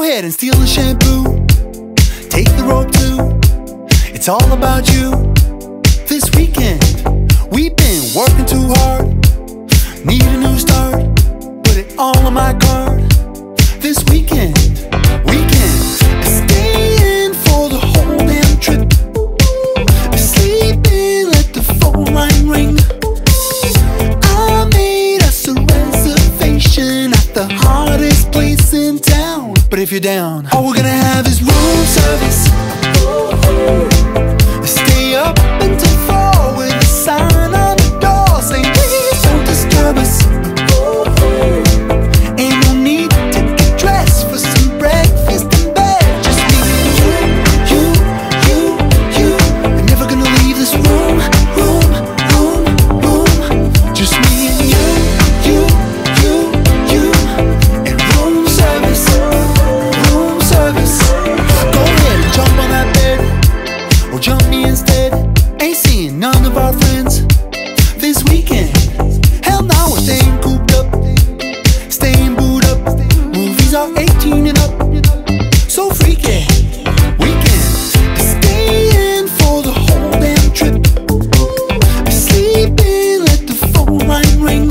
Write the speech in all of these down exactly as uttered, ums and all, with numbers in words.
ahead and steal the shampoo. Take the rope too. It's all about you. This weekend we've been working too hard. Need a new start. Put it all on my card. This weekend, weekend, stay in for the whole damn trip. Sleep in, let the phone line ring. I made us a reservation at the hottest place in town. But if you're down, all we're gonna have is room service. Stay up until four with a sign on the door saying please don't disturb us. Ain't no need to get dressed for some breakfast in bed. Just me and you, you, you, you. We're never gonna leave this room, room, room, room. Just me and you, you, you, you. And room service, room service. Go ahead and jump on that bed, or jump me instead. Ain't seeing none of our friends this weekend. Hell no, we're staying cooped up, staying booed up. Movies are eighteen and up, so freaky. Weekend, stay in for the whole damn trip. Sleep in, let the phone line ring.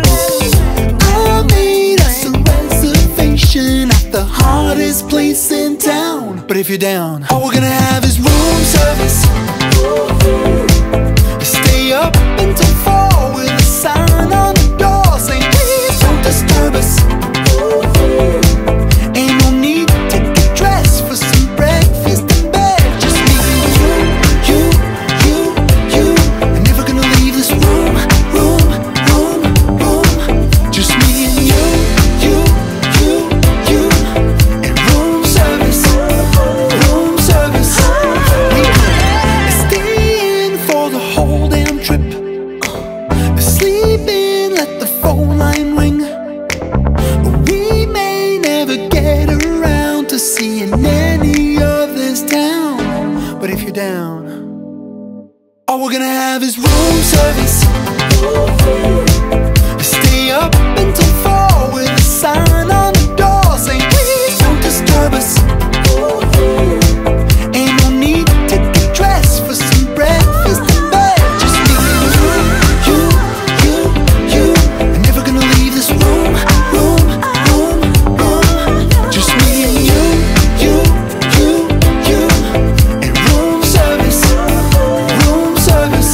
I made us a reservation at the hottest place in town. But if you're down, all we're gonna have is room service. Stay up until four with a sign on the door saying please don't disturb us. Ain't no need to get dressed for some breakfast in bed. Just me and you, you, you, you. We're never gonna leave this room, room, room, room. Just me and you, you, you, you. And room service, room service. We can stay in for the whole damn trip. Sleep in, let the phone line ring. We may never get around to seeing any of this town. But if you're down, all we're gonna have is room service. Stay up until four with a sign on the door saying please don't disturb us. Ain't no need to get dressed for some breakfast in bed. Just me and you, you, you, you. We're never gonna leave this room, room, room, room. Just me and you, you, you, you. And room service, room service.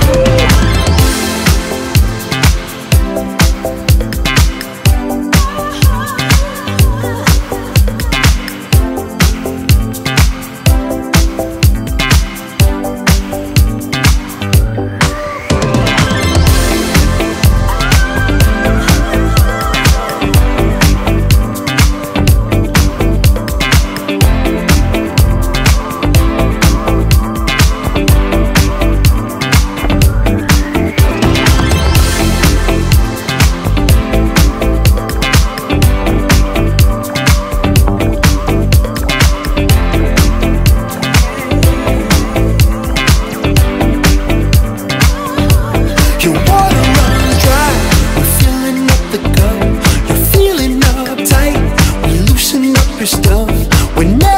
Your water runs dry, we're filling up the cup. You're feeling uptight, we loosen up your stuff. We're never